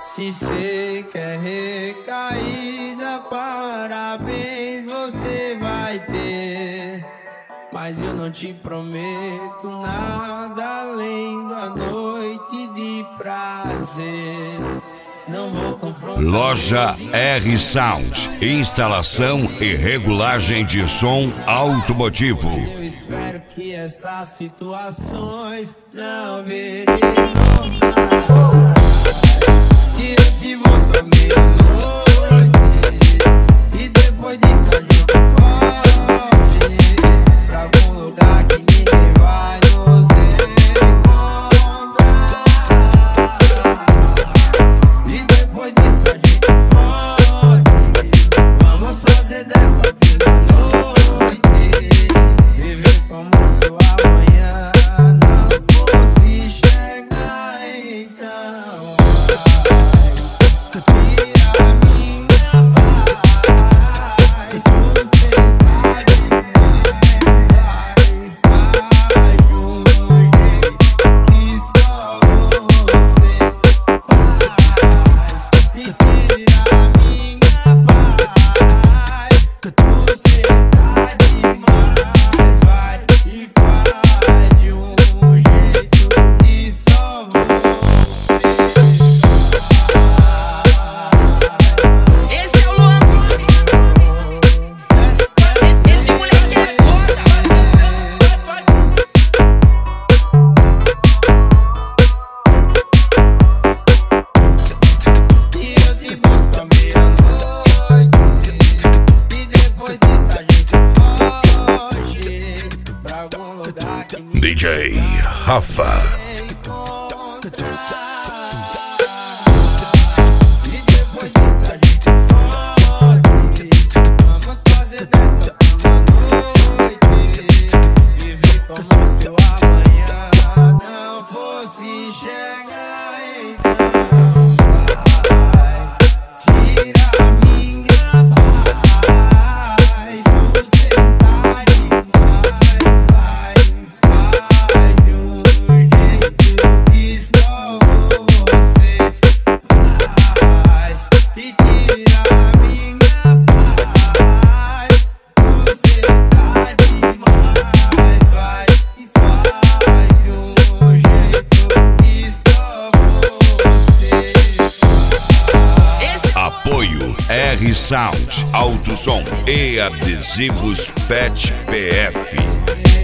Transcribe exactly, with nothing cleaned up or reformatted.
Se cê quer recaída, parabéns, você vai ter. Mas eu não te prometo nada além da noite de prazer. Não vou confrontar. Loja R Sound, instalação e regulagem de som automotivo. Eu espero que essas situações não verem e eu te vou só meia-noite. E depois disso a gente foge pra algum lugar que ninguém vai nos encontrar. E depois disso a gente foge. Vamos fazer dessa vida noite, viver como se o amanhã não fosse chegar. Então tira minha paz, você vai demais, vai de um jeito que só você faz. E tira minha paz, você tá demais, vai e faz de um jeito que só você faz. Esse é o Luan Gomes. Esse moleque é foda. E eu te busco à meia-noite, e depois disso a gente foge pra algum lugar que ninguém D J Rafa. encontrar. E depois disso a gente foge. Vamos fazer dessa uma noite, viver como se o amanhã não fosse chegar. Então vai, tira minha paz, você tá demais, vai, vai de um jeito que só você faz. E tira minha paz, você tá demais, vai e faz de um jeito que só você faz. Apoio R Sound, Alto Som e adesivos Pet P F.